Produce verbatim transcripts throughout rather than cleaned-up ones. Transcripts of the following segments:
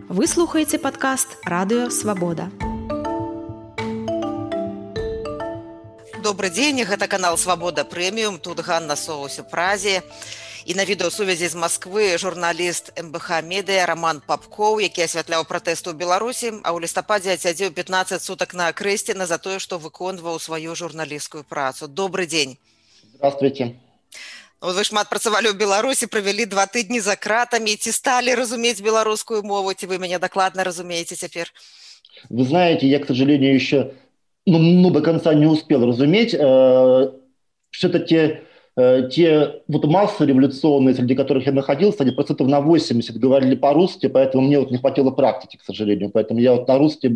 Вы слухаеце падкаст радыё Свабода. Добрый дзень, гэта канал Свабода Прэміум, тут Ганна Соус у Празе. І на відэасувязі з Масквы журналіст эм бэ ха Медыя Роман Попков, які асвятляў пратэсты ў Беларусі, а ў лістападзе адсядзеў пятнадцать суток на Акрэсціна за тое, што выконваў сваю журналісцкую працу. Добрый дзень. Здравствуйте. Вот вы шмат працавалі ў Беларусі, правялі два тыдні за кратамі. Ці сталі разумець беларускую мову, ці вы мяне дакладна разумееце цяпер? Вы знаете, я, к сожалению, еще ну, ну, до конца не успел разуметь. Э, все-таки э, те вот массы революционные, среди которых я находился, они процентов на восемьдесят говорили по-русски, поэтому мне вот не хватило практики, к сожалению. Поэтому я вот на русский...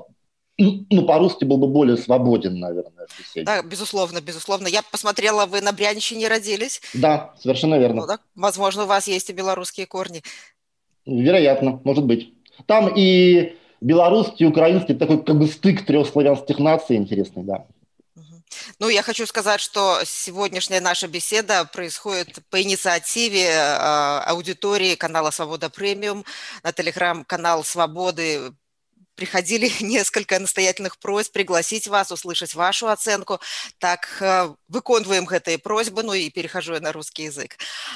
Ну, по-русски был бы более свободен, наверное, в беседе. Да, безусловно, безусловно. Я посмотрела, вы на Брянщине родились. Да, совершенно верно. Ну, да? Возможно, у вас есть и белорусские корни. Вероятно, может быть. Там и белорусский, и украинский, такой как бы стык трех славянских наций интересный, да. Ну, я хочу сказать, что сегодняшняя наша беседа происходит по инициативе э, аудитории канала «Свобода Премиум». На телеграм-канал «Свободы» приходили несколько настоятельных просьб пригласить вас, услышать вашу оценку. Так, выконываем эти просьбы, ну и перехожу я на русский язык.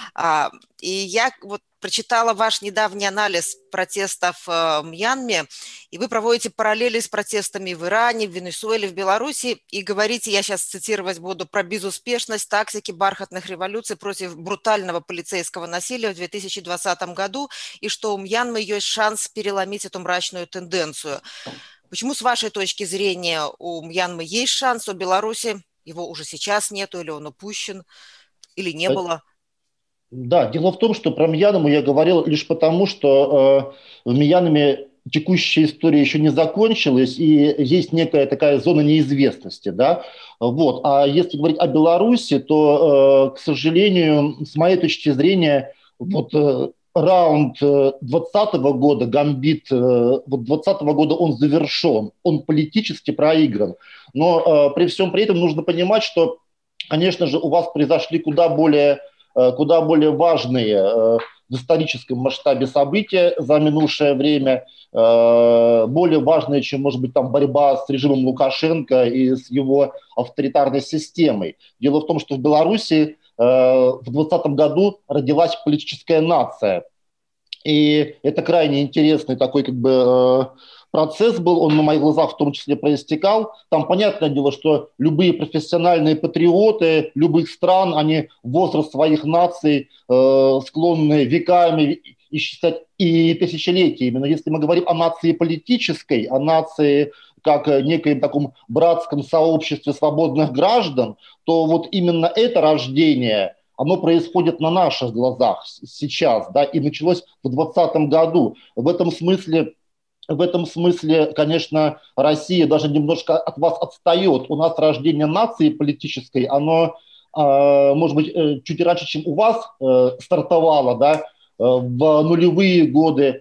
И я вот прочитала ваш недавний анализ протестов в Мьянме, и вы проводите параллели с протестами в Иране, в Венесуэле, в Беларуси, и говорите, я сейчас цитировать буду, про безуспешность тактики бархатных революций против брутального полицейского насилия в две тысячи двадцатом году, и что у Мьянмы есть шанс переломить эту мрачную тенденцию. Почему, с вашей точки зрения, у Мьянмы есть шанс, у Беларуси его уже сейчас нету, или он упущен, или не было? Да, дело в том, что про Мьянму я говорил лишь потому, что э, в Мьянме текущая история еще не закончилась, и есть некая такая зона неизвестности, да, вот. А если говорить о Беларуси, то, э, к сожалению, с моей точки зрения, вот э, раунд двадцатого года, гамбит э, вот двадцатого года он завершен, он политически проигран, но э, при всем при этом нужно понимать, что, конечно же, у вас произошли куда более куда более важные э, в историческом масштабе события за минувшее время, э, более важные, чем, может быть, там борьба с режимом Лукашенко и с его авторитарной системой. Дело в том, что в Беларуси э, в двадцатом году родилась политическая нация. И это крайне интересный такой как бы... Э, процесс был, он на моих глазах в том числе проистекал. Там понятное дело, что любые профессиональные патриоты любых стран, они возраст своих наций э, склонны веками исчислять и тысячелетиями. Но если мы говорим о нации политической, о нации как некоем таком братском сообществе свободных граждан, то вот именно это рождение, оно происходит на наших глазах сейчас, да, и началось в двадцатом году. В этом смысле В этом смысле, конечно, Россия даже немножко от вас отстает. У нас рождение нации политической, оно, может быть, чуть раньше, чем у вас стартовало, да, в нулевые годы,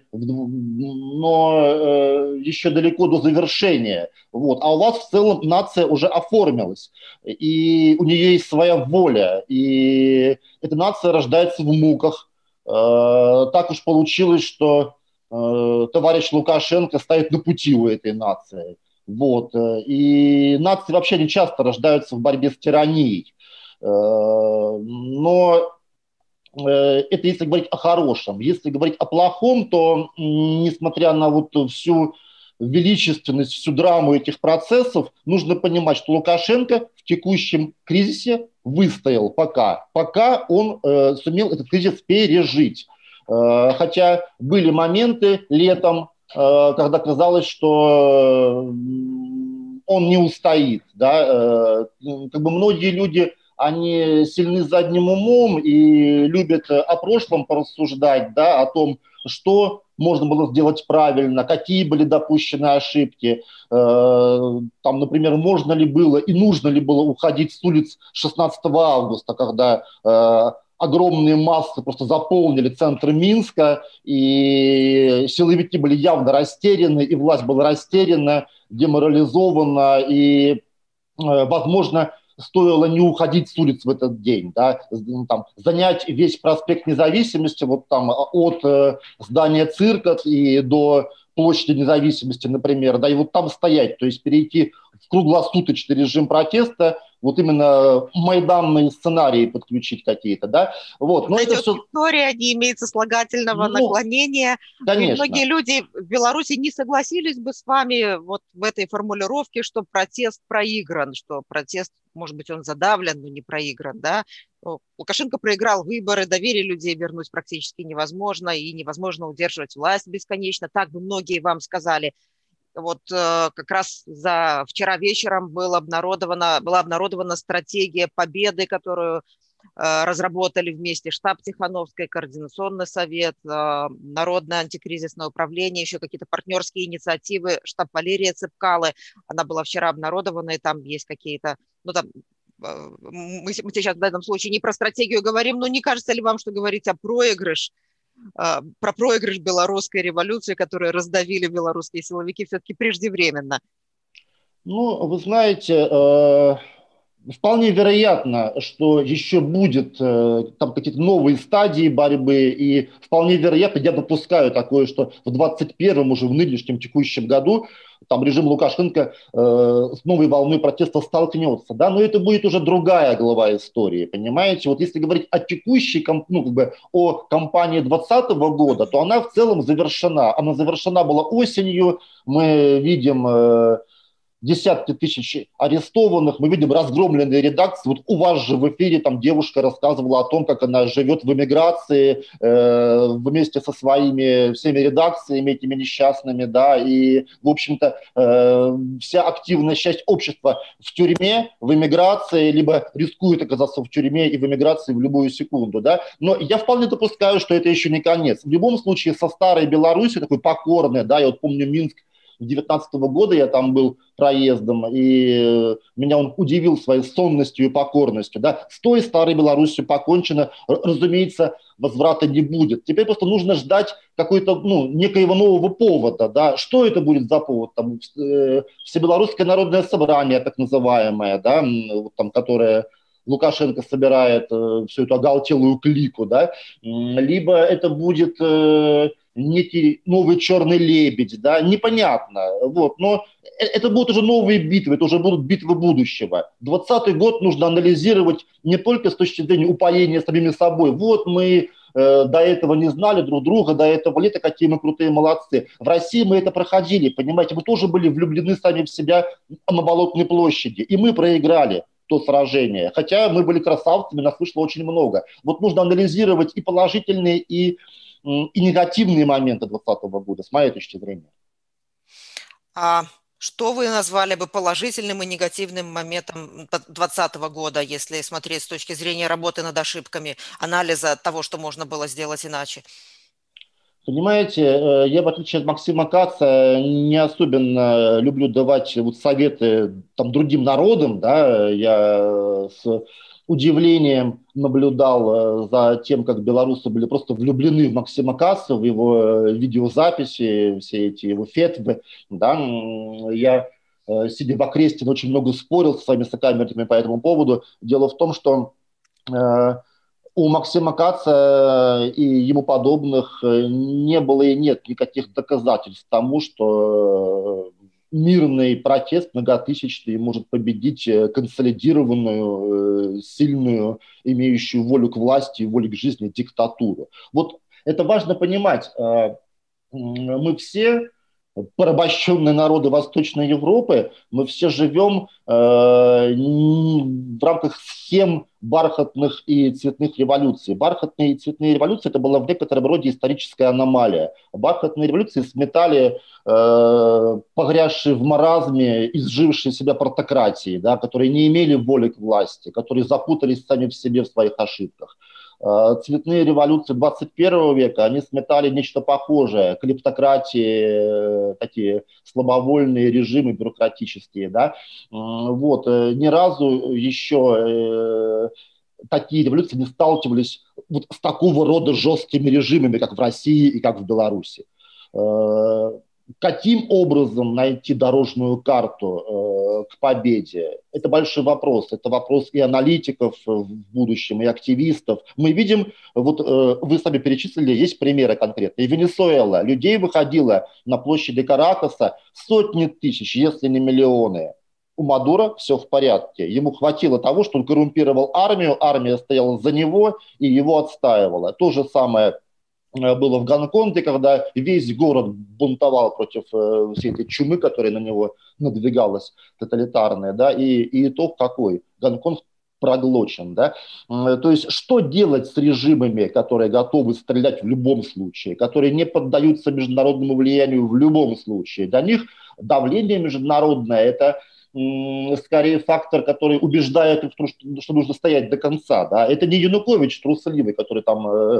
но еще далеко до завершения. Вот. А у вас в целом нация уже оформилась, и у нее есть своя воля, и эта нация рождается в муках. Так уж получилось, что товарищ Лукашенко стоит на пути у этой нации. Вот. И нации вообще не часто рождаются в борьбе с тиранией. Но это если говорить о хорошем. Если говорить о плохом, то несмотря на вот всю величественность, всю драму этих процессов, нужно понимать, что Лукашенко в текущем кризисе выстоял пока. Пока он э, сумел этот кризис пережить. Хотя были моменты летом, когда казалось, что он не устоит. Да? Как бы многие люди, они сильны задним умом и любят о прошлом порассуждать, да, о том, что можно было сделать правильно, какие были допущены ошибки. Там, например, можно ли было и нужно ли было уходить с улиц шестнадцатого августа, когда огромные массы просто заполнили центр Минска, и силовики были явно растеряны, и власть была растеряна, деморализована, и, возможно, стоило не уходить с улиц в этот день, да, там, занять весь проспект Независимости, вот там от э, здания цирка и до площади Независимости, например, да, и вот там стоять, то есть перейти в круглосуточный режим протеста, вот именно майданные сценарии подключить какие-то, да, вот. Но Знаете, это вот все, история не имеет сослагательного ну, наклонения, и конечно. многие люди в Беларуси не согласились бы с вами вот в этой формулировке, что протест проигран, что протест, может быть, он задавлен, но не проигран, да. Лукашенко проиграл выборы, доверие людей вернуть практически невозможно, и невозможно удерживать власть бесконечно, так бы многие вам сказали. Вот э, как раз за вчера вечером был обнародована, была обнародована стратегия победы, которую э, разработали вместе штаб Тихановской, Координационный совет, э, Народное антикризисное управление, еще какие-то партнерские инициативы, штаб Валерия Цепкалы. Она была вчера обнародована, и там есть какие-то, ну там, э, мы, мы сейчас в данном случае не про стратегию говорим, но не кажется ли вам, что говорить о проигрыше, про проигрыш белорусской революции, которую раздавили белорусские силовики, все-таки преждевременно? Ну, вы знаете, э, вполне вероятно, что еще будет э, там какие-то новые стадии борьбы, и вполне вероятно, я допускаю такое, что в двадцать первом, уже в нынешнем текущем году, там режим Лукашенко э, с новой волной протеста столкнется, да, но это будет уже другая глава истории, понимаете? Вот если говорить о текущей, ну, как бы о кампании двадцатого года, то она в целом завершена. Она завершена была осенью, мы видим э, десятки тысяч арестованных, мы видим разгромленные редакции. Вот у вас же в эфире там девушка рассказывала о том, как она живет в эмиграции э, вместе со своими всеми редакциями этими несчастными, да, и, в общем-то, э, вся активная часть общества в тюрьме, в эмиграции, либо рискует оказаться в тюрьме и в эмиграции в любую секунду, да. Но я вполне допускаю, что это еще не конец. В любом случае, со старой Беларусью, такой покорной, да, я вот помню Минск две тысячи девятнадцатого года, я там был проездом, и меня он удивил своей сонностью и покорностью. Да? С той старой Беларусью покончено, разумеется, возврата не будет. Теперь просто нужно ждать какой-то, ну, некоего нового повода. Да? Что это будет за повод? Там, э, Всебелорусское народное собрание, так называемое, да? Там, которое Лукашенко собирает э, всю эту оголтелую клику, да? Либо это будет э, некий новый черный лебедь, да, непонятно, вот, но это будут уже новые битвы, это уже будут битвы будущего. Двадцатый год нужно анализировать не только с точки зрения упоения самими собой, вот мы э, до этого не знали друг друга, до этого лета, какие мы крутые молодцы. В России мы это проходили, понимаете, мы тоже были влюблены сами в себя на Болотной площади, и мы проиграли то сражение, хотя мы были красавцами, нас вышло очень много. Вот нужно анализировать и положительные, и и негативные моменты двадцатого года, с моей точки зрения. А что вы назвали бы положительным и негативным моментом двадцатого года, если смотреть с точки зрения работы над ошибками, анализа того, что можно было сделать иначе? Понимаете, я, в отличие от Максима Каца, не особенно люблю давать вот советы там, другим народам. Да? Я с удивлением наблюдал за тем, как белорусы были просто влюблены в Максима Каца, в его видеозаписи, все эти его фетвы. Да? Я, сидя в Окрестине, очень много спорил со своими сокамерниками по этому поводу. Дело в том, что у Максима Каца и ему подобных не было и нет никаких доказательств тому, что мирный протест многотысячный может победить консолидированную, сильную, имеющую волю к власти и волю к жизни диктатуру. Вот это важно понимать. Мы все, порабощенные народы Восточной Европы, мы все живем э, в рамках схем бархатных и цветных революций. Бархатные и цветные революции – это была в некотором роде историческая аномалия. Бархатные революции сметали э, погрязшие в маразме, изжившие себя портократии, да, которые не имели воли к власти, которые запутались сами в себе в своих ошибках. Цветные революции двадцать первого века, они сметали нечто похожее, клептократии, такие слабовольные режимы бюрократические, да, вот, ни разу еще такие революции не сталкивались вот с такого рода жесткими режимами, как в России и как в Беларуси. Каким образом найти дорожную карту э, к победе? Это большой вопрос. Это вопрос и аналитиков в будущем, и активистов. Мы видим, вот э, вы сами перечислили, есть примеры конкретные. Венесуэла. Людей выходило на площади Каракаса сотни тысяч, если не миллионы. У Мадуро все в порядке. Ему хватило того, что он коррумпировал армию, армия стояла за него и его отстаивала. То же самое было в Гонконге, когда весь город бунтовал против э, всей этой чумы, которая на него надвигалась, тоталитарная, да, и, и итог какой? Гонконг проглочен, да. То есть что делать с режимами, которые готовы стрелять в любом случае, которые не поддаются международному влиянию в любом случае? Для них давление международное – это скорее фактор, который убеждает их в том, что, что нужно стоять до конца, да. Это не Янукович трусливый, который там э,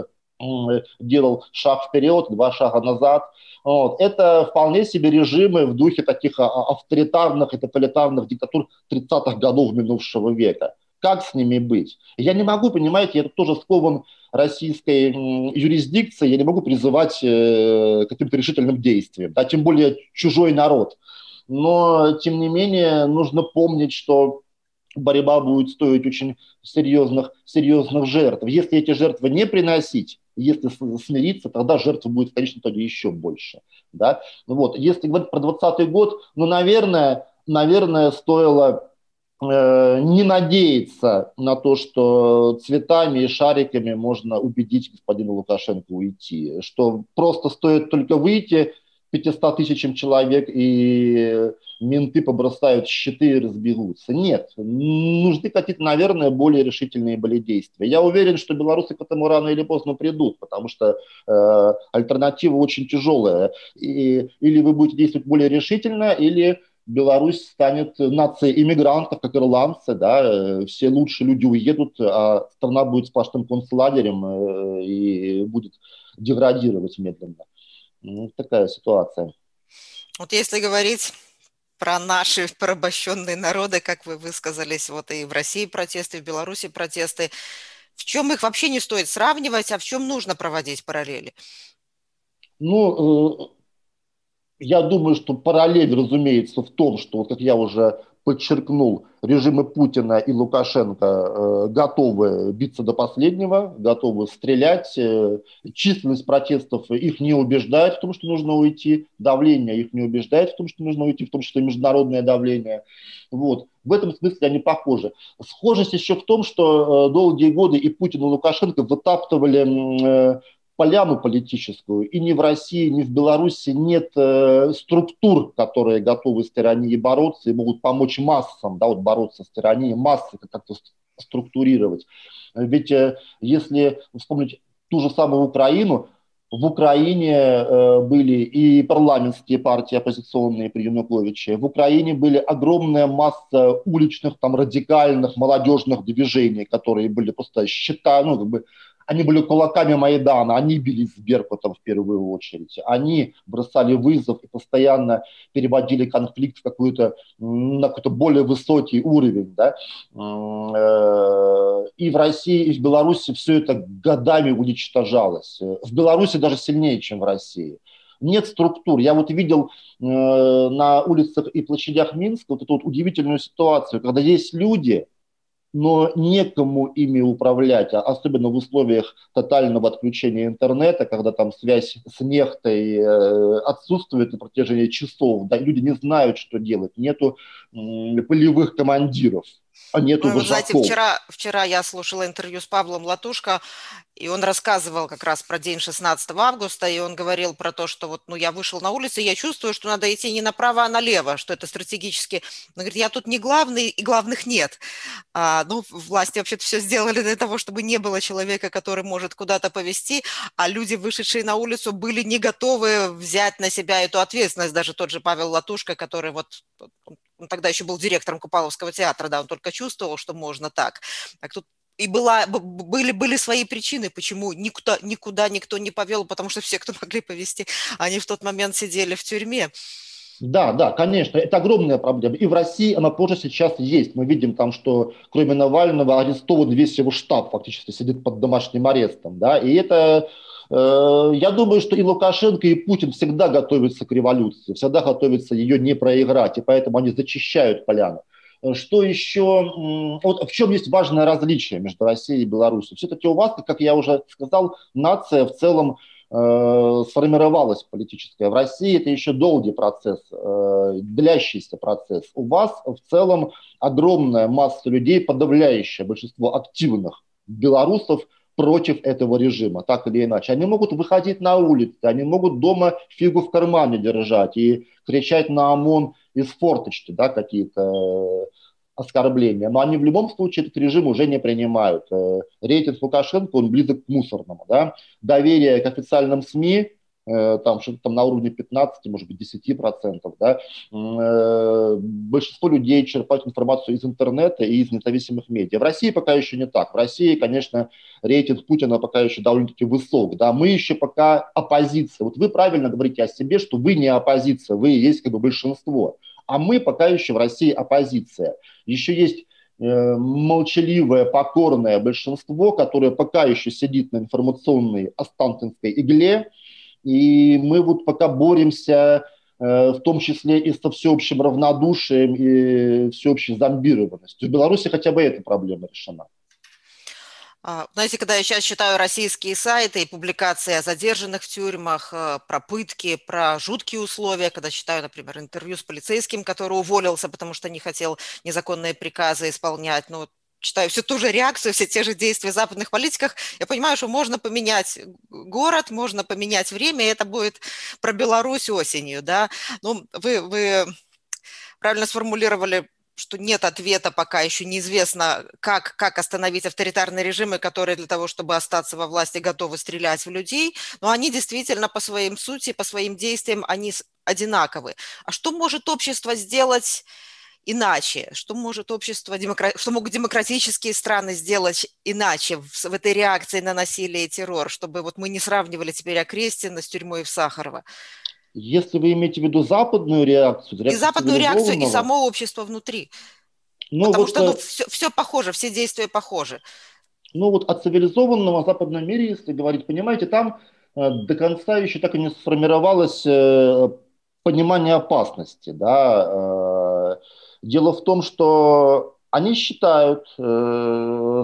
делал шаг вперед, два шага назад. Вот. Это вполне себе режимы в духе таких авторитарных и тоталитарных диктатур тридцатых годов минувшего века. Как с ними быть? Я не могу, понимаете, я тоже скован российской юрисдикцией, я не могу призывать э, к каким-то решительным действиям, да, тем более чужой народ. Но, тем не менее, нужно помнить, что борьба будет стоить очень серьезных, серьезных жертв. Если эти жертвы не приносить, если смириться, тогда жертв будет в конечном итоге еще больше. Да? Вот. Если говорить про двадцатый год, ну, наверное, наверное стоило э, не надеяться на то, что цветами и шариками можно убедить господина Лукашенко уйти. Что просто стоит только выйти пятьсот тысячам человек, и менты побросают щиты и разбегутся. Нет, нужны какие-то, наверное, более решительные были действия. Я уверен, что белорусы к этому рано или поздно придут, потому что э, альтернатива очень тяжелая. И, или вы будете действовать более решительно, или Беларусь станет нацией иммигрантов, как ирландцы, да, все лучшие люди уедут, а страна будет сплошным концлагерем э, и будет деградировать медленно. Ну, такая ситуация. Вот если говорить про наши порабощенные народы, как вы высказались, вот и в России протесты, в Беларуси протесты, в чем их вообще не стоит сравнивать, а в чем нужно проводить параллели? Ну, я думаю, что параллель, разумеется, в том, что, вот как я уже подчеркнул, режимы Путина и Лукашенко э, готовы биться до последнего, готовы стрелять. Э, численность протестов их не убеждает в том, что нужно уйти. Давление их не убеждает в том, что нужно уйти, в том числе международное давление. Вот. В этом смысле они похожи. Схожесть еще в том, что э, долгие годы и Путин, и Лукашенко вытаптывали э, поляну политическую, и ни в России, ни в Беларуси нет э, структур, которые готовы с тиранией бороться и могут помочь массам, да, вот бороться с тиранией, массы как-то структурировать. Ведь э, если вспомнить ту же самую Украину, в Украине э, были и парламентские партии оппозиционные при Януковиче, в Украине были огромная масса уличных, там, радикальных, молодежных движений, которые были просто счета, ну, как бы, они были кулаками Майдана, они бились с Беркутом в первую очередь. Они бросали вызов и постоянно переводили конфликт в какую-то, на какой-то более высокий уровень. Да? И в России, и в Беларуси все это годами уничтожалось. В Беларуси даже сильнее, чем в России. Нет структур. Я вот видел э, на улицах и площадях Минска вот эту вот удивительную ситуацию, когда есть люди, но некому ими управлять, особенно в условиях тотального отключения интернета, когда там связь с нехтой э, отсутствует на протяжении часов, да, люди не знают, что делать, нету э, полевых командиров, а нету ну, вожаков. Знаете, вчера, вчера я слушала интервью с Павлом Латушко, и он рассказывал как раз про день шестнадцатого августа, и он говорил про то, что вот, ну, я вышел на улицу, и я чувствую, что надо идти не направо, а налево, что это стратегически. Он говорит, я тут не главный, и главных нет. А, ну, власти вообще-то все сделали для того, чтобы не было человека, который может куда-то повести, а люди, вышедшие на улицу, были не готовы взять на себя эту ответственность. Даже тот же Павел Латушко, который вот, он тогда еще был директором Купаловского театра, да, он только чувствовал, что можно так. Так тут и была, были, были свои причины, почему никуда, никуда никто не повел, потому что все, кто могли повести, они в тот момент сидели в тюрьме. Да, да, конечно, это огромная проблема. И в России она тоже сейчас есть. Мы видим там, что кроме Навального арестован весь его штаб, фактически сидит под домашним арестом. Да? И это э, я думаю, что и Лукашенко, и Путин всегда готовятся к революции, всегда готовятся ее не проиграть, и поэтому они зачищают поляну. Что еще? Вот в чем есть важное различие между Россией и Беларусью? Все-таки у вас, как я уже сказал, нация в целом э, сформировалась политическая. В России это еще долгий процесс, э, длящийся процесс. У вас в целом огромная масса людей, подавляющее большинство активных белорусов против этого режима, так или иначе. Они могут выходить на улицы, они могут дома фигу в кармане держать и кричать на ОМОН из форточки, да, какие-то оскорбления. Но они в любом случае этот режим уже не принимают. Рейтинг Лукашенко, он близок к мусорному. Да? Доверие к официальным СМИ, там что-то там на уровне пятнадцати, может быть, десяти процентов. Да? Большинство людей черпают информацию из интернета и из независимых медиа. В России пока еще не так. В России, конечно, рейтинг Путина пока еще довольно-таки высок. Да? Мы еще пока оппозиция. Вот вы правильно говорите о себе, что вы не оппозиция, вы есть как бы большинство. А мы пока еще в России оппозиция. Еще есть э, молчаливое, покорное большинство, которое пока еще сидит на информационной останкинской игле. И мы вот пока боремся, э, в том числе и со всеобщим равнодушием и всеобщей зомбированностью. В Беларуси хотя бы эта проблема решена. Знаете, когда я сейчас читаю российские сайты и публикации о задержанных в тюрьмах, про пытки, про жуткие условия, когда читаю, например, интервью с полицейским, который уволился, потому что не хотел незаконные приказы исполнять, ну, читаю всю ту же реакцию, все те же действия западных политиков, я понимаю, что можно поменять город, можно поменять время, и это будет про Беларусь осенью, да. Ну, вы, вы правильно сформулировали, что нет ответа, пока еще неизвестно, как, как остановить авторитарные режимы, которые для того, чтобы остаться во власти, готовы стрелять в людей, но они действительно по своим сути, по своим действиям, они одинаковы. А что может общество сделать иначе? Что может общество, демокра... что могут демократические страны сделать иначе в, в этой реакции на насилие и террор, чтобы вот мы не сравнивали теперь Окрестина с тюрьмой в Сахарово? Если вы имеете в виду западную реакцию, и западную реакцию, и само цивилизованного... общество внутри. Ну, Потому вот, что ну, все, все похоже, все действия похожи. Ну вот о цивилизованном, о западном мире, если говорить, понимаете, там э, до конца еще так и не сформировалось э, понимание опасности. Да? Э, дело в том, что они считают, э,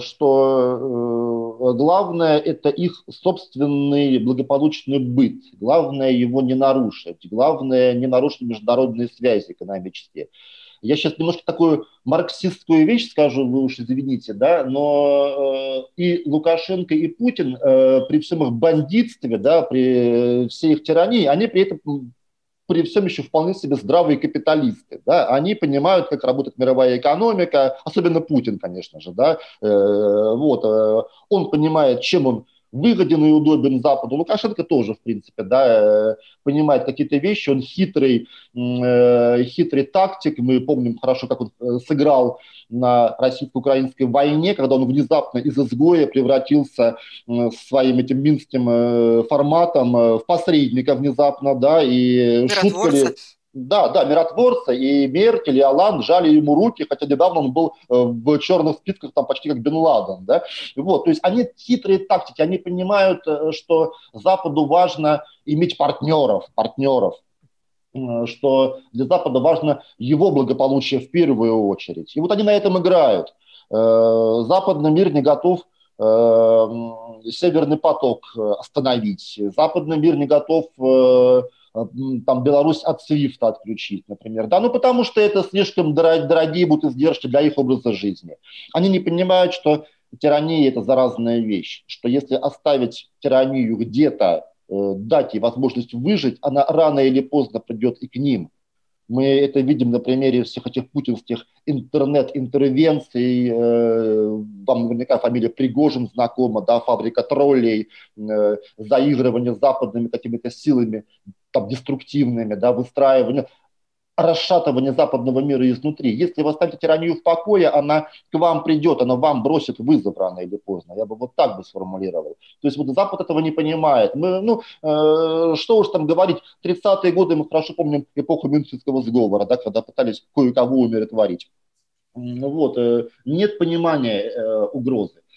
что э, главное это их собственный благополучный быт, главное его не нарушить, главное не нарушить международные связи экономические. Я сейчас немножко такую марксистскую вещь скажу, вы уж извините, да, но э, и Лукашенко, и Путин э, при всем их бандитстве, да, при всей их тирании, они при этом при всем еще вполне себе здравые капиталисты. Да? Они понимают, как работает мировая экономика, особенно Путин, конечно же. Да? Э, вот, э, он понимает, чем он выгоден и удобен Западу. Лукашенко тоже, в принципе, да, понимает какие-то вещи. Он хитрый, э, хитрый тактик. Мы помним хорошо, как он сыграл на российско-украинской войне, когда он внезапно из изгоя превратился своим этим минским форматом в посредника внезапно, да, и шуткали... Да, да, миротворца, и Меркель, и Олланд жали ему руки, хотя недавно он был в черных списках там почти как Бен Ладен, да, вот, то есть они хитрые тактики, они понимают, что Западу важно иметь партнеров, партнеров, что для Запада важно его благополучие в первую очередь, и вот они на этом играют. Западный мир не готов Северный поток остановить, западный мир не готов там Беларусь от свифта отключить, например. Да, ну потому что это слишком дорогие будут издержки для их образа жизни. Они не понимают, что тирания – это заразная вещь, что если оставить тиранию где-то, э, дать ей возможность выжить, она рано или поздно придет и к ним. Мы это видим на примере всех этих путинских интернет-интервенций. Вам наверняка фамилия Пригожин знакома, да, фабрика троллей, заигрывание с западными какими-то силами, там, деструктивными, да, выстраивание, расшатывание западного мира изнутри. Если вы оставите тиранию в покое, она к вам придет, она вам бросит вызов рано или поздно. Я бы вот так бы сформулировал. То есть вот Запад этого не понимает. Мы, ну, э, что уж там говорить, тридцатые годы мы хорошо помним эпоху Мюнхенского сговора, да, когда пытались кое-кого умиротворить. Вот, э, нет понимания э, угрозы.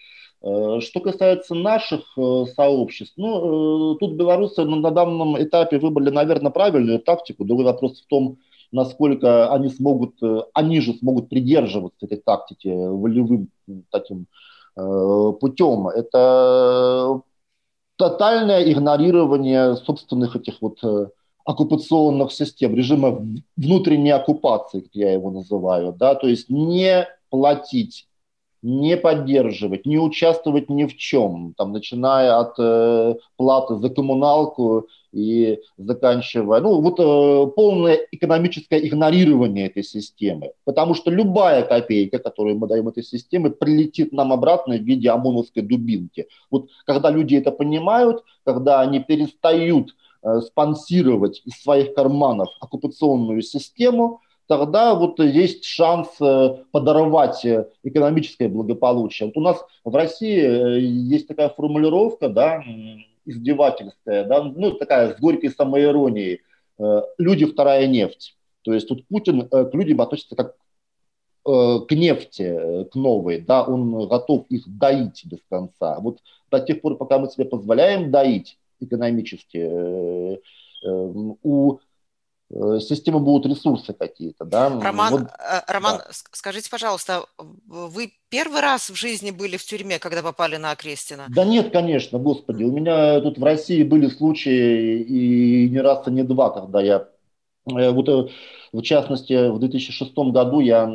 Что касается наших сообществ, ну, тут белорусы на данном этапе выбрали, наверное, правильную тактику. Другой вопрос в том, насколько они смогут, они же смогут придерживаться этой тактики волевым таким путем. Это тотальное игнорирование собственных этих вот оккупационных систем, режима внутренней оккупации, как я его называю, да, то есть не платить, не поддерживать, не участвовать ни в чем, там, начиная от э, платы за коммуналку и заканчивая, ну, вот э, полное экономическое игнорирование этой системы, потому что любая копейка, которую мы даем этой системе, прилетит нам обратно в виде ОМОНовской дубинки. Вот когда люди это понимают, когда они перестают э, спонсировать из своих карманов оккупационную систему, тогда вот есть шанс подорвать экономическое благополучие. Вот у нас в России есть такая формулировка, да, издевательская, да, ну, такая с горькой самоиронией. Люди – вторая нефть. То есть тут Путин к людям относится как к нефти, к новой, да, он готов их доить без конца. Вот до тех пор, пока мы себе позволяем доить экономически, у системы будут ресурсы какие-то, да. Роман, вот, Роман, да. скажите, пожалуйста, вы первый раз в жизни были в тюрьме, когда попали на Окрестина? Да нет, конечно, господи, у меня тут в России были случаи и не раз, и не два, когда я, вот в частности, в две тысячи шестом году я,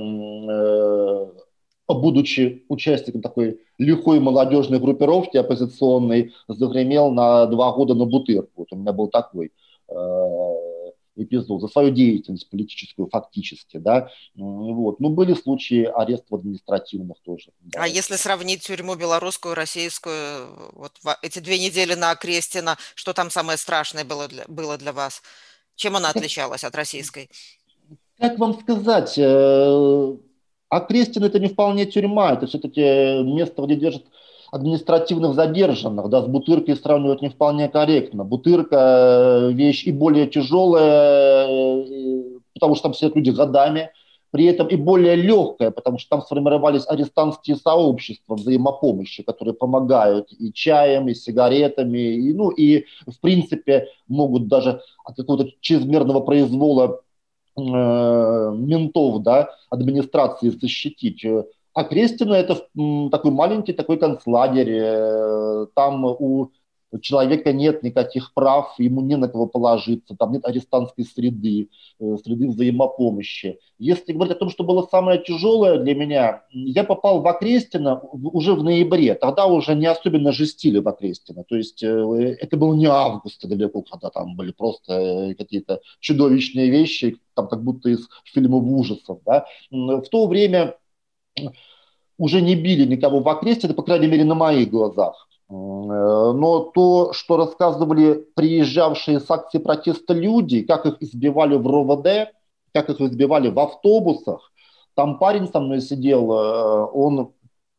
будучи участником такой лихой молодежной группировки оппозиционной, загремел на два года на Бутырку. Вот у меня был такой эпизод, за свою деятельность политическую фактически, да, вот. Но были случаи арестов административных тоже. Да. А если сравнить тюрьму белорусскую, российскую, вот эти две недели на Окрестина, что там самое страшное было для, было для вас? Чем она отличалась от российской? Как вам сказать, Окрестин – это не вполне тюрьма, это все-таки место, где держат административных задержанных, да, с Бутыркой сравнивать не вполне корректно. Бутырка – вещь и более тяжелая, потому что там сидят люди годами, при этом и более легкая, потому что там сформировались арестантские сообщества взаимопомощи, которые помогают и чаем, и сигаретами, и, ну, и в принципе могут даже от какого-то чрезмерного произвола э, ментов, да, администрации защитить. Окрестина – это такой маленький такой концлагерь, там у человека нет никаких прав, ему не на кого положиться, там нет арестантской среды, среды взаимопомощи. Если говорить о том, что было самое тяжелое для меня, я попал в Окрестино уже в ноябре, тогда уже не особенно жестили в Окрестино, то есть это был не август далеко, когда там были просто какие-то чудовищные вещи, там как будто из фильмов ужасов, да. В то время уже не били никого в Окрестино, по крайней мере, на моих глазах. Но то, что рассказывали приезжавшие с акции протеста люди, как их избивали в РОВД, как их избивали в автобусах, там парень со мной сидел, он,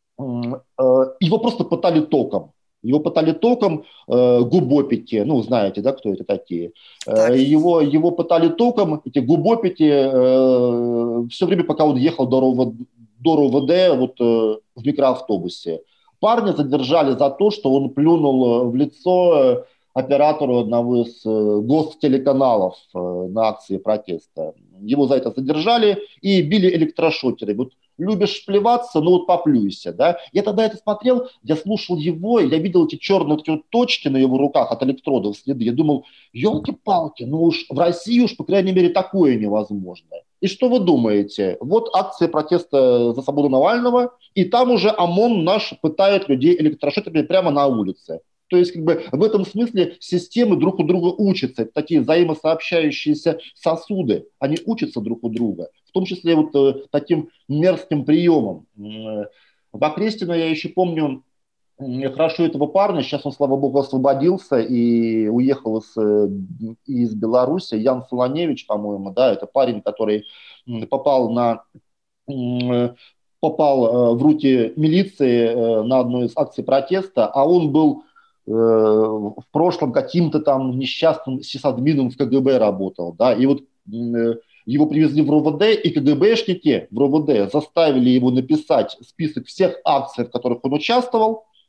его просто пытали током. Его пытали током э, губопики, ну, знаете, да, кто это такие. Э, его, его пытали током, эти губопики, э, все время, пока он ехал до РОВД, до РОВД вот, э, в микроавтобусе. Парня задержали за то, что он плюнул в лицо оператору одного из гостелеканалов на акции протеста. Его за это задержали и били электрошокерами. Вот любишь плеваться, ну вот поплюйся, да. Я тогда это смотрел, я слушал его, я видел эти черные эти вот точки на его руках от электродов следы. Я думал, елки-палки, ну уж в России уж, по крайней мере, такое невозможно. И что вы думаете? Вот акция протеста за свободу Навального, и там уже ОМОН наш пытает людей электрошокерами прямо на улице. То есть как бы в этом смысле системы друг у друга учатся. Это такие взаимосообщающиеся сосуды. Они учатся друг у друга. В том числе вот э, таким мерзким приемом. В Окрестино я еще помню хорошо этого парня. Сейчас он, слава богу, освободился и уехал из, из Беларуси. Ян Солоневич, по-моему, да, это парень, который попал на... попал в руки милиции на одной из акций протеста, а он был в прошлом каким-то там несчастным сисадмином в КГБ работал, да, и вот его привезли в РОВД, и КГБшники в РОВД заставили его написать список всех акций, в которых он участвовал,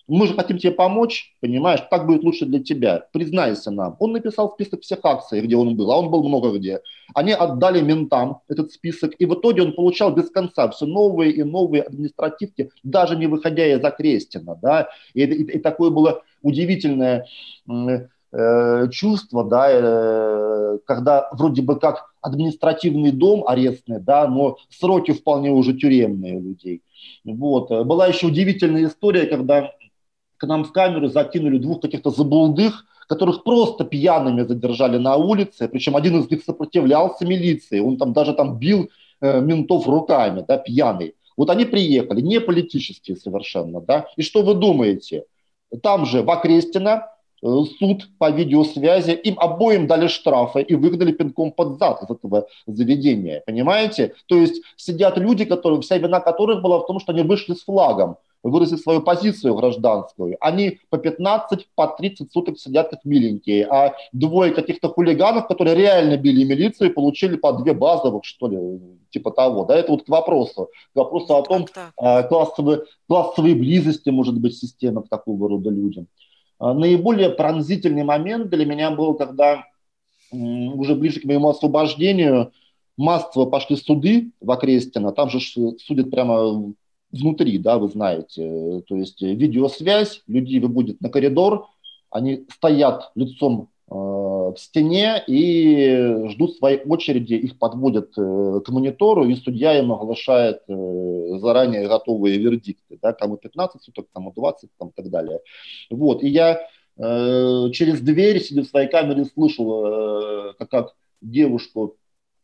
Мы же хотим тебе помочь, понимаешь, так будет лучше для тебя. Признайся нам. Он написал список всех акций, где он был, а он был много где. Они отдали ментам этот список, и в итоге он получал без конца все новые и новые административки, даже не выходя из Окрестина. Да? И, и, и такое было удивительное э, чувство, да, э, когда вроде бы как административный дом арестный, да, но сроки вполне уже тюремные у людей. Вот. Была еще удивительная история, когда к нам в камеру закинули двух каких-то забулдых, которых просто пьяными задержали на улице, причем один из них сопротивлялся милиции, он там даже там бил э, ментов руками, да, пьяный. Вот они приехали, не политические совершенно, да, и что вы думаете? Там же в Окрестино э, суд по видеосвязи, им обоим дали штрафы и выгнали пинком под зад из этого заведения, понимаете? То есть сидят люди, которые, вся вина которых была в том, что они вышли с флагом, выразить свою позицию гражданскую. Они по пятнадцать, по тридцать суток сидят как миленькие, а двое каких-то хулиганов, которые реально били милицию, получили по две базовых, что ли, типа того. Да, это вот к вопросу. К вопросу о том, а, классовые, классовые близости, может быть, системы к такого рода людям. А, наиболее пронзительный момент для меня был, когда м, уже ближе к моему освобождению массово пошли суды в Окрестино. Там же судят прямо внутри, да, вы знаете, то есть видеосвязь, люди выводят на коридор, они стоят лицом э, в стене и ждут своей очереди, их подводят э, к монитору, и судья им оглашает э, заранее готовые вердикты, да, кому пятнадцать суток, кому двадцать, там, и так далее. Вот, и я э, через дверь, сидя в своей камере, слышал, э, как, как девушку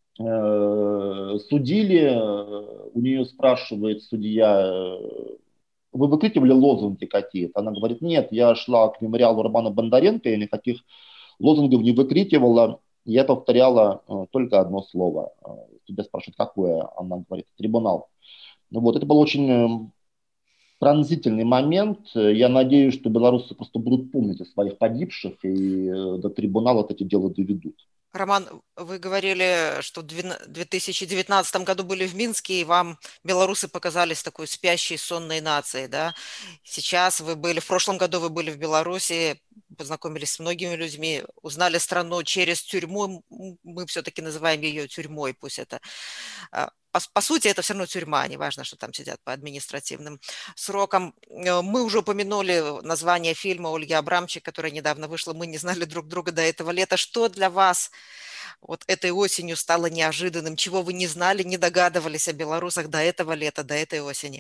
судили, у нее спрашивает судья: вы выкрикивали лозунги какие-то? Она говорит: нет, я шла к мемориалу Романа Бондаренко, я никаких лозунгов не выкрикивала, я повторяла только одно слово. Судья спрашивает: какое? Она говорит: трибунал. Вот, это был очень пронзительный момент. Я надеюсь, что белорусы просто будут помнить о своих погибших и до трибунала вот эти дела доведут. Роман, вы говорили, что в две тысячи девятнадцатом году были в Минске, и вам белорусы показались такой спящей, сонной нацией, да? Сейчас вы были, в прошлом году вы были в Беларуси, познакомились с многими людьми, узнали страну через тюрьму, мы все-таки называем ее тюрьмой, пусть это... По, по сути, это все равно тюрьма, неважно, что там сидят по административным срокам. Мы уже упомянули название фильма Ольги Абрамчик, которая недавно вышла. Мы не знали друг друга до этого лета. Что для вас вот этой осенью стало неожиданным? Чего вы не знали, не догадывались о белорусах до этого лета, до этой осени?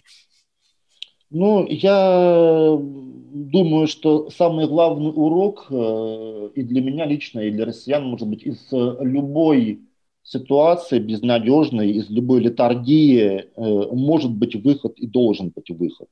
Ну, я думаю, что самый главный урок и для меня лично, и для россиян, может быть, из любой ситуации безнадежной, из любой летаргии э, может быть выход и должен быть выход.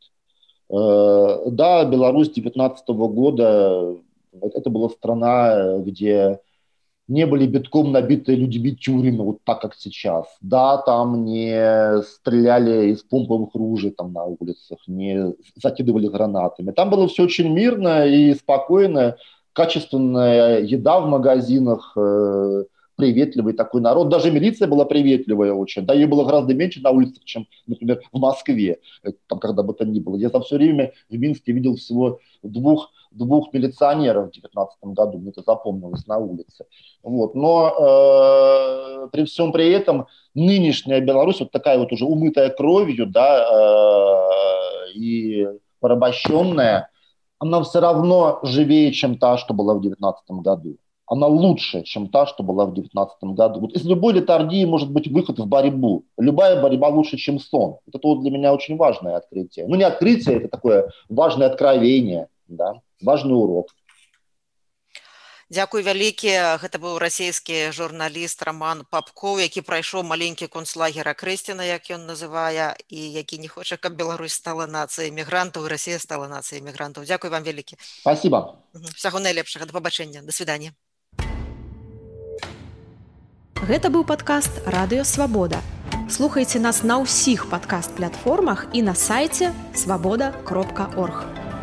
Э, да, Беларусь две тысячи девятнадцатого года это была страна, где не были битком набитые людьми тюрьмы, вот так, как сейчас. Да, там не стреляли из помповых ружей там на улицах, не закидывали гранатами. Там было все очень мирно и спокойно, качественная еда в магазинах, э, приветливый такой народ. Даже милиция была приветливая очень. Да, ее было гораздо меньше на улицах, чем, например, в Москве, там, когда бы то ни было. Я за все время в Минске видел всего двух, двух милиционеров в две тысячи девятнадцатом году. Мне это запомнилось на улице. Вот. Но э, при всем при этом нынешняя Беларусь, вот такая вот уже умытая кровью, да, э, и порабощенная, она все равно живее, чем та, что была в две тысячи девятнадцатом году. Она лучше, чем та, что была в две тысячи девятнадцатом году. Вот из любой летаргии может быть выход в борьбу. Любая борьба лучше, чем сон. Это вот для меня очень важное открытие. Ну, не открытие, это такое важное откровение, да? Важный урок. Дзякуй вялікі. Гэта быў расійскі журналіст Роман Попков, які прайшоў маленькі концлагер Окрестина, як ён называе, і які не хоча, каб Беларусь стала нацыяй мігрантаў, і Расія стала нацыяй мігрантаў. Дзякуй вам вялікі. Спасибо. Всяго найлепшага. Да пабачэння. Да свидання. Гэта быў падкаст «Радыё Свабода». Слухайце нас на ўсіх падкаст-платформах і на сайце свабода кропка орг.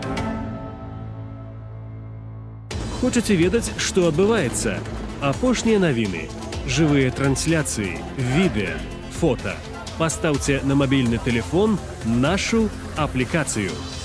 Хочаце ведаць, што адбываецца? Апошнія навіны, жывыя трансляцыі, відэа, фота. Пастаўце на мабільны тэлефон нашу аплікацыю.